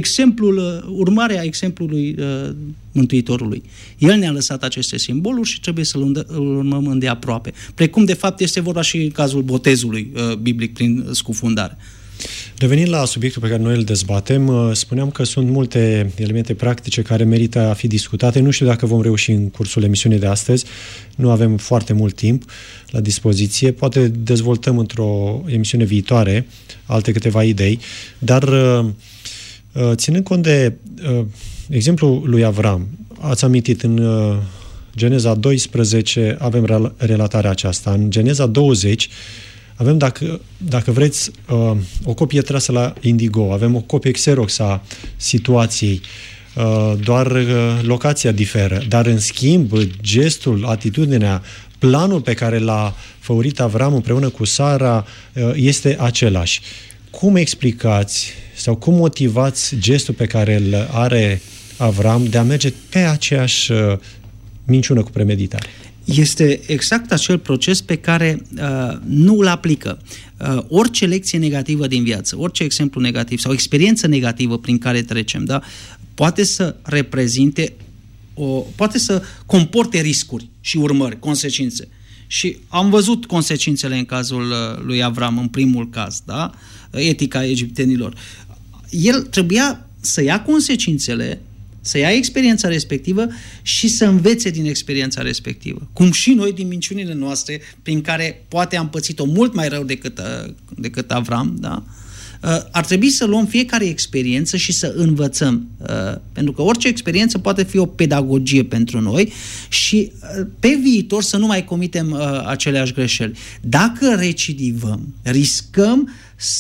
Speaker 3: urmarea exemplului Mântuitorului. El ne-a lăsat aceste simboluri și trebuie să-l urmăm îndeaproape. Precum, de fapt, este vorba și în cazul botezului biblic prin scufundare.
Speaker 2: Revenind la subiectul pe care noi îl dezbatem, spuneam că sunt multe elemente practice care merită a fi discutate. Nu știu dacă vom reuși în cursul emisiunii de astăzi. Nu avem foarte mult timp la dispoziție. Poate dezvoltăm într-o emisiune viitoare alte câteva idei. Dar ținând cont de exemplul lui Avram, ați amintit în Geneza 12 avem relatarea aceasta. În Geneza 20 avem, dacă vreți, o copie trasă la indigo, avem o copie Xerox a situației, doar locația diferă, dar în schimb gestul, atitudinea, planul pe care l-a făurit Avram împreună cu Sara este același. Cum explicați sau cum motivați gestul pe care îl are Avram de a merge pe aceeași minciună cu premeditare?
Speaker 3: Este exact acel proces pe care nu îl aplică. Orice lecție negativă din viață, orice exemplu negativ sau experiență negativă prin care trecem, da, poate să reprezinte, poate să comporte riscuri și urmări, consecințe. Și am văzut consecințele în cazul lui Avram, în primul caz, da? Etica egiptenilor. El trebuia să ia consecințele, să ia experiența respectivă și să învețe din experiența respectivă. Cum și noi din minciunile noastre, prin care poate am pățit-o mult mai rău decât Avram, da? Ar trebui să luăm fiecare experiență și să învățăm. Pentru că orice experiență poate fi o pedagogie pentru noi și pe viitor să nu mai comitem aceleași greșeli. Dacă recidivăm, riscăm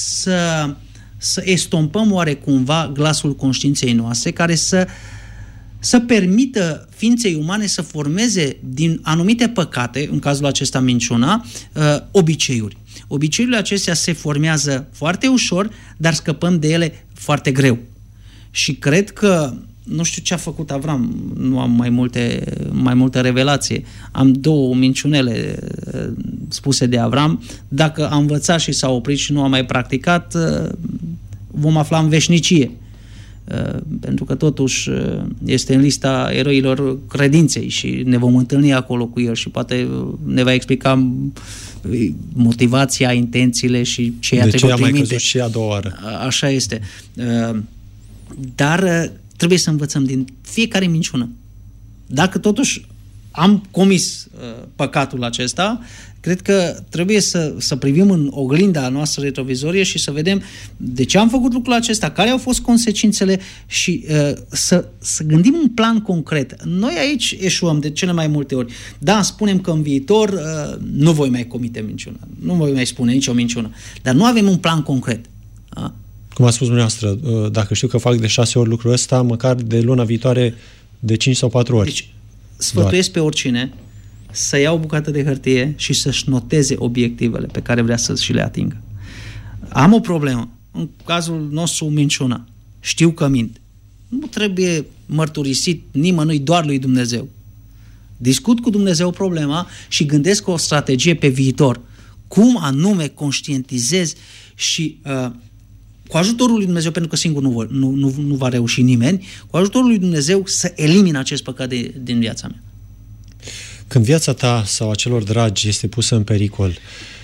Speaker 3: să estompăm oarecumva glasul conștiinței noastre, care să permită ființei umane să formeze din anumite păcate, în cazul acesta minciuna, obiceiuri. Obiceiurile acestea se formează foarte ușor, dar scăpăm de ele foarte greu. Și cred că, nu știu ce a făcut Avram, nu am mai multe revelație. Am 2 minciunele spuse de Avram. Dacă a învățat și s-a oprit și nu a mai practicat, vom afla în veșnicie. Pentru că totuși este în lista eroilor credinței și ne vom întâlni acolo cu el și poate ne va explica motivația, intențiile și ce i-a trecut prin minte. De ce a mai căzut
Speaker 2: și a doua oară.
Speaker 3: Așa este. Dar trebuie să învățăm din fiecare minciună. Dacă totuși am comis păcatul acesta, cred că trebuie să privim în oglinda noastră retrovizorie și să vedem de ce am făcut lucrul acesta, care au fost consecințele și să gândim un plan concret. Noi aici eșuăm de cele mai multe ori. Da, spunem că în viitor nu voi mai comite minciună, nu voi mai spune nicio minciună, dar nu avem un plan concret. Da?
Speaker 2: Cum a spus dumneavoastră, dacă știu că fac de 6 ori lucrul ăsta, măcar de luna viitoare de 5 sau 4 ori.
Speaker 3: Deci, sfătuiesc pe oricine să ia o bucată de hârtie și să-și noteze obiectivele pe care vrea să și le atingă. Am o problemă. În cazul nostru, minciuna. Știu că mint. Nu trebuie mărturisit nimănui, doar lui Dumnezeu. Discut cu Dumnezeu problema și gândesc o strategie pe viitor. Cum anume conștientizez și cu ajutorul lui Dumnezeu, pentru că singur nu va reuși nimeni, cu ajutorul lui Dumnezeu să elimin acest păcat din viața mea.
Speaker 2: Când viața ta sau a celor dragi este pusă în pericol,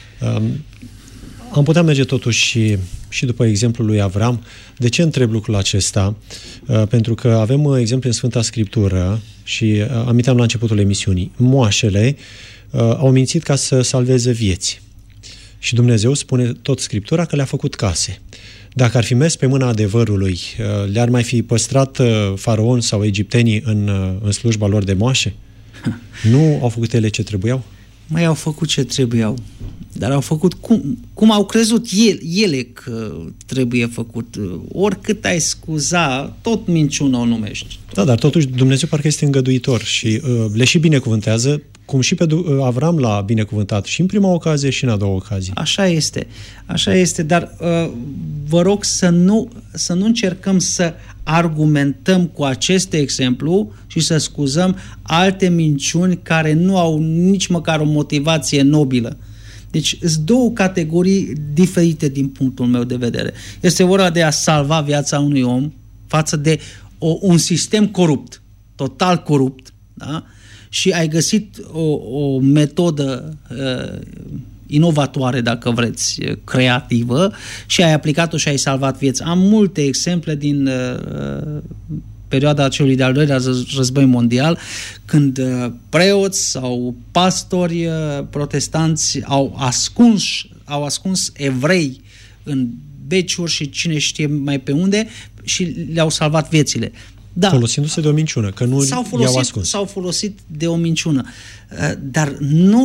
Speaker 2: am putea merge totuși și după exemplul lui Avram. De ce întreb lucrul acesta? Pentru că avem exemple în Sfânta Scriptură și aminteam la începutul emisiunii. Moașele au mințit ca să salveze vieți. Și Dumnezeu spune tot Scriptura că le-a făcut case. Dacă ar fi mers pe mâna adevărului, le-ar mai fi păstrat faraon sau egiptenii în slujba lor de moașe? Nu au făcut ele ce trebuiau?
Speaker 3: Mai au făcut ce trebuiau, dar au făcut cum au crezut ele că trebuie făcut. Oricât ai scuza, tot minciună o numești.
Speaker 2: Da, dar totuși Dumnezeu parcă este îngăduitor și le și binecuvântează, cum și pe Avram l-a binecuvântat și în prima ocazie și în a doua ocazie. Așa este, dar vă rog să nu încercăm să argumentăm cu acest exemplu și să scuzăm alte minciuni care nu au nici măcar o motivație nobilă. Deci sunt două categorii diferite din punctul meu de vedere. Este vorba de a salva viața unui om față de un sistem corupt, total corupt, da? Și ai găsit o metodă inovatoare, dacă vreți, creativă și ai aplicat-o și ai salvat vieți. Am multe exemple din perioada celui de-al doilea război mondial, când preoți sau pastori protestanți au ascuns evrei în beciuri și cine știe mai pe unde și le-au salvat viețile. Da. Folosindu-se de o minciună, că nu i-au ascuns.
Speaker 3: S-au folosit de o minciună. Dar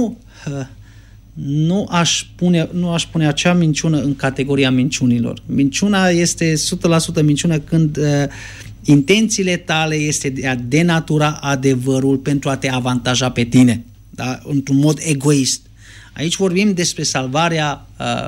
Speaker 3: nu aș pune acea minciună în categoria minciunilor. Minciuna este 100% minciună când intențiile tale este de a denatura adevărul pentru a te avantaja pe tine, da? Într-un mod egoist. Aici vorbim despre salvarea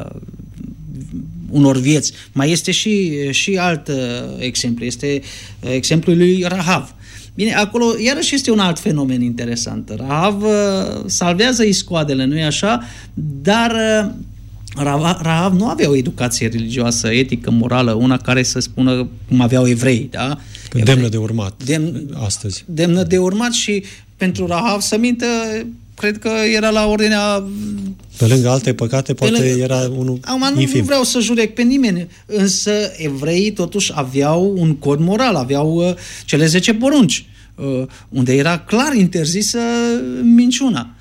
Speaker 3: unor vieți. Mai este și alt exemplu. Este exemplul lui Rahav. Bine, acolo iarăși este un alt fenomen interesant. Rahav salvează iscoadele, nu-i așa? Dar Rahav nu avea o educație religioasă, etică, morală, una care să spună cum aveau evrei, da?
Speaker 2: Demnă de urmat astăzi.
Speaker 3: Demnă de urmat și pentru Rahav să mintă, cred că era la ordinea...
Speaker 2: Pe lângă alte păcate, poate era unul infim.
Speaker 3: Nu vreau să judec pe nimeni, însă evreii totuși aveau un cod moral, aveau cele 10 porunci, unde era clar interzisă minciuna.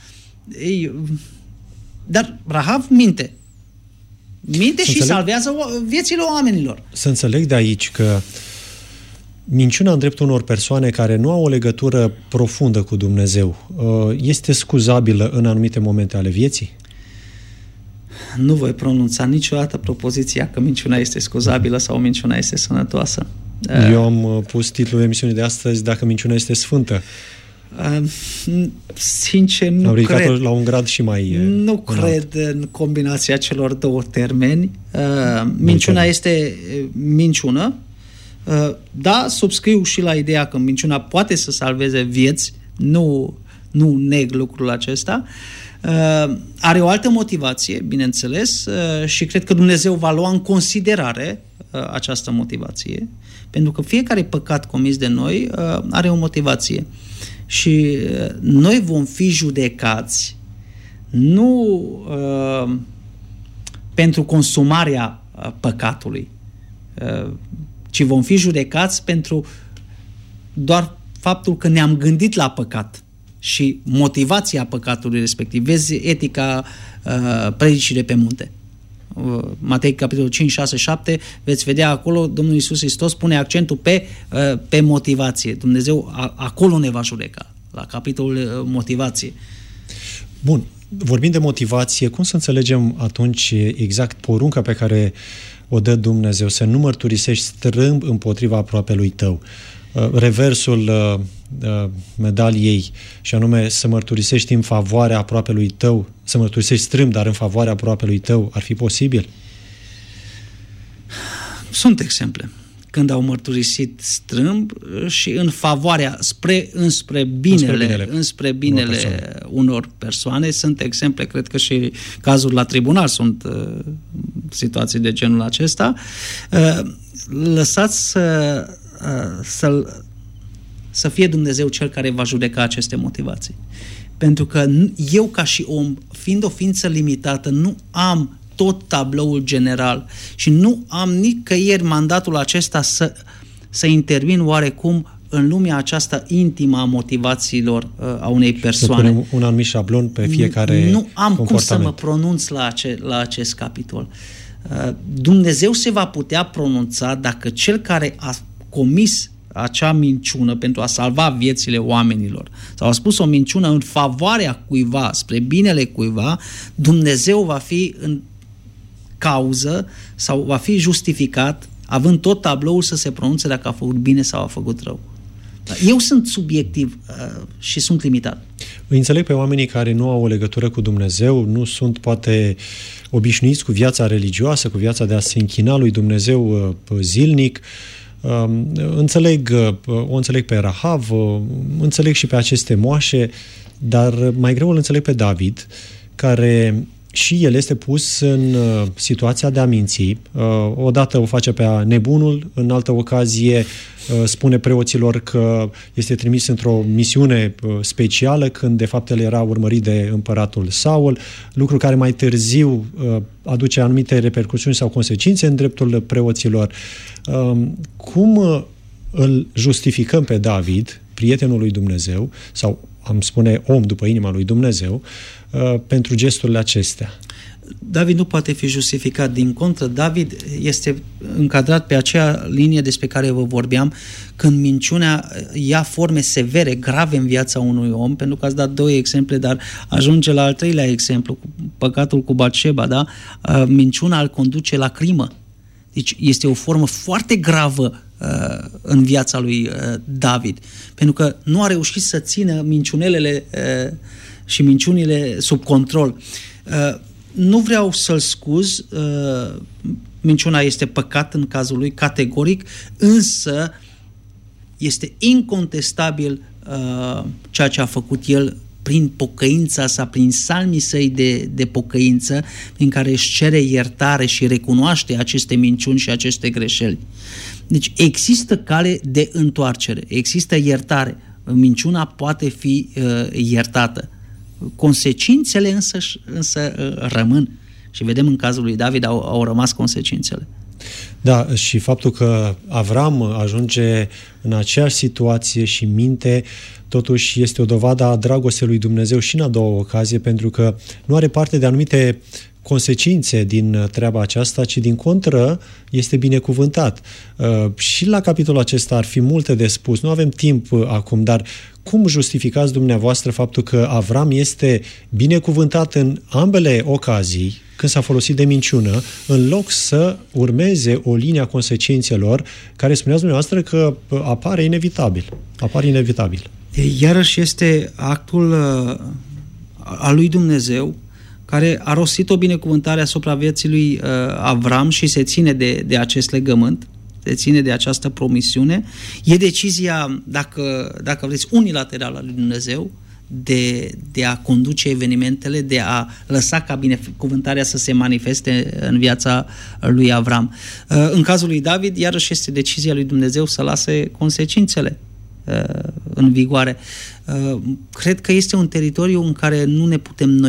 Speaker 3: Dar Rahav minte și salvează viețile oamenilor.
Speaker 2: Să înțeleg de aici că minciuna în dreptul unor persoane care nu au o legătură profundă cu Dumnezeu este scuzabilă în anumite momente ale vieții?
Speaker 3: Nu voi pronunța niciodată propoziția că minciuna este scuzabilă sau minciuna este sănătoasă.
Speaker 2: Eu am pus titlul emisiunii de astăzi, dacă minciuna este sfântă.
Speaker 3: Sincer, nu cred.
Speaker 2: Am ridicat-o la un grad și mai
Speaker 3: Nu cred în combinația celor două termeni. Minciuna este minciună. Da, subscriu și la ideea că minciuna poate să salveze vieți, nu neg lucrul acesta. Are o altă motivație, bineînțeles, și cred că Dumnezeu va lua în considerare această motivație, pentru că fiecare păcat comis de noi are o motivație. Și noi vom fi judecați nu pentru consumarea păcatului, ci vom fi judecați pentru doar faptul că ne-am gândit la păcat. și motivația păcatului respectiv. Vezi etica predicii de pe munte. Matei, capitolul 5, 6, 7, veți vedea acolo, Domnul Iisus Hristos pune accentul pe motivație. Dumnezeu acolo ne va judeca, la capitolul motivație.
Speaker 2: Bun, vorbind de motivație, cum să înțelegem atunci exact porunca pe care o dă Dumnezeu, să nu mărturisești strâmb împotriva aproapelui tău? Reversul medaliei, și anume să mărturisești în favoarea aproapelui tău, să mărturisești strâmb, dar în favoarea aproapelui tău, ar fi posibil?
Speaker 3: Sunt exemple când au mărturisit strâmb și în favoarea, înspre binele unor persoane. Sunt exemple, cred că și cazuri la tribunal sunt situații de genul acesta. Lăsați să fie Dumnezeu cel care va judeca aceste motivații. Pentru că eu, ca și om, fiind o ființă limitată, nu am tot tabloul general și nu am nicăieri mandatul acesta să intervin oarecum în lumea aceasta intimă a motivațiilor a unei persoane.
Speaker 2: Să punem un anumit șablon pe fiecare
Speaker 3: Nu am cum să mă pronunț la acest capitol. Dumnezeu se va putea pronunța dacă cel care a comis acea minciună pentru a salva viețile oamenilor sau a spus o minciună în favoarea cuiva, spre binele cuiva, Dumnezeu va fi în cauză sau va fi justificat, având tot tabloul, să se pronunțe dacă a făcut bine sau a făcut rău. Eu sunt subiectiv și sunt limitat.
Speaker 2: Îi înțeleg pe oamenii care nu au o legătură cu Dumnezeu, nu sunt poate obișnuiți cu viața religioasă, cu viața de a se închina lui Dumnezeu zilnic. O înțeleg pe Rahav, înțeleg și pe aceste moașe, dar mai greu îl înțeleg pe David, care și el este pus în situația de a minți. Odată o face pe nebunul, în altă ocazie spune preoților că este trimis într-o misiune specială, când de fapt el era urmărit de împăratul Saul, lucru care mai târziu aduce anumite repercusiuni sau consecințe în dreptul preoților. Cum îl justificăm pe David, prietenul lui Dumnezeu, sau am spune om după inima lui Dumnezeu, pentru gesturile acestea?
Speaker 3: David nu poate fi justificat. Din contră, David este încadrat pe acea linie despre care vă vorbeam, când minciunea ia forme severe, grave în viața unui om, pentru că ați dat 2 exemple, dar ajunge la al 3-lea exemplu, păcatul cu Batșeba, da? Minciuna îl conduce la crimă. Deci este o formă foarte gravă în viața lui David, pentru că nu a reușit să țină minciunelele și minciunile sub control. Nu vreau să-l scuz, minciuna este păcat în cazul lui, categoric, însă este incontestabil ceea ce a făcut el prin pocăința sa, prin psalmii săi de pocăință, prin care își cere iertare și recunoaște aceste minciuni și aceste greșeli. Deci există cale de întoarcere, există iertare. Minciuna poate fi iertată. Consecințele însă rămân. Și vedem în cazul lui David au rămas consecințele.
Speaker 2: Da, și faptul că Avram ajunge în aceeași situație și minte, totuși este o dovadă a dragostei lui Dumnezeu și în a doua ocazie, pentru că nu are parte de anumite consecințe din treaba aceasta, ci din contră este binecuvântat. Și la capitolul acesta ar fi multe de spus, nu avem timp acum, dar cum justificați dumneavoastră faptul că Avram este binecuvântat în ambele ocazii, când s-a folosit de minciună, în loc să urmeze o linie a consecințelor care spuneați dumneavoastră că apare inevitabil.
Speaker 3: Iarăși este actul al lui Dumnezeu care a rostit o binecuvântare asupra vieții lui Avram și se ține de acest legământ, se ține de această promisiune. E decizia, dacă vreți, unilaterală a lui Dumnezeu de a conduce evenimentele, de a lăsa ca binecuvântarea să se manifeste în viața lui Avram. În cazul lui David, iarăși este decizia lui Dumnezeu să lase consecințele în vigoare. Cred că este un teritoriu în care nu ne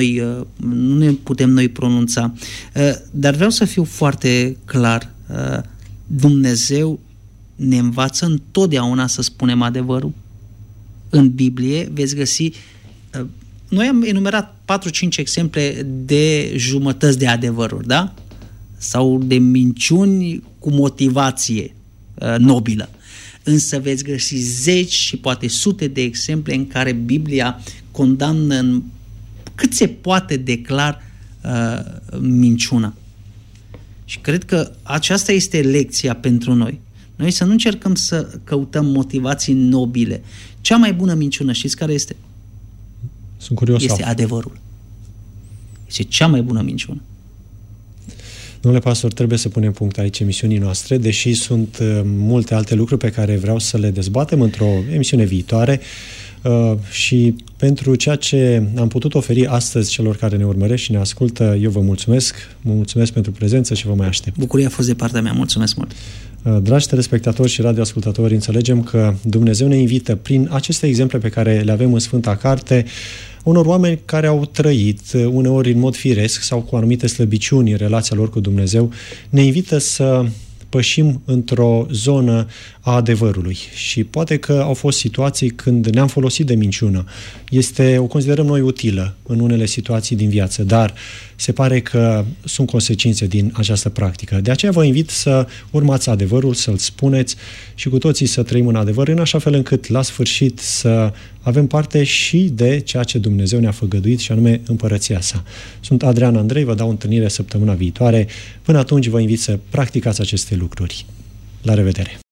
Speaker 3: putem noi pronunța. Dar vreau să fiu foarte clar. Dumnezeu ne învață întotdeauna să spunem adevărul. În Biblie veți găsi Noi am enumerat 4-5 exemple de jumătăți de adevăruri, da? Sau de minciuni cu motivație nobilă. Însă veți găsi zeci și poate sute de exemple în care Biblia condamnă cât se poate de clar minciuna. Și cred că aceasta este lecția pentru noi. Noi să nu încercăm să căutăm motivații nobile. Cea mai bună minciună, știți care este?
Speaker 2: Sunt curios.
Speaker 3: Este adevărul. Este cea mai bună minciună.
Speaker 2: Domnule pastor, trebuie să punem punct aici emisiunii noastre, deși sunt multe alte lucruri pe care vreau să le dezbatem într-o emisiune viitoare și pentru ceea ce am putut oferi astăzi celor care ne urmăresc și ne ascultă, eu vă mulțumesc. Vă mulțumesc pentru prezență și vă mai aștept.
Speaker 3: Bucuria a fost de partea mea. Mulțumesc mult!
Speaker 2: Dragi telespectatori și radioascultători, înțelegem că Dumnezeu ne invită prin aceste exemple pe care le avem în Sfânta Carte, unor oameni care au trăit, uneori în mod firesc sau cu anumite slăbiciuni în relația lor cu Dumnezeu, ne invită să pășim într-o zonă a adevărului. Și poate că au fost situații când ne-am folosit de minciună. O considerăm noi utilă în unele situații din viață, dar se pare că sunt consecințe din această practică. De aceea vă invit să urmați adevărul, să-l spuneți și cu toții să trăim în adevăr, în așa fel încât la sfârșit să avem parte și de ceea ce Dumnezeu ne-a făgăduit, și anume împărăția sa. Sunt Adrian Andrei, vă dau întâlnire săptămâna viitoare. Până atunci vă invit să practicați aceste lucruri. La revedere!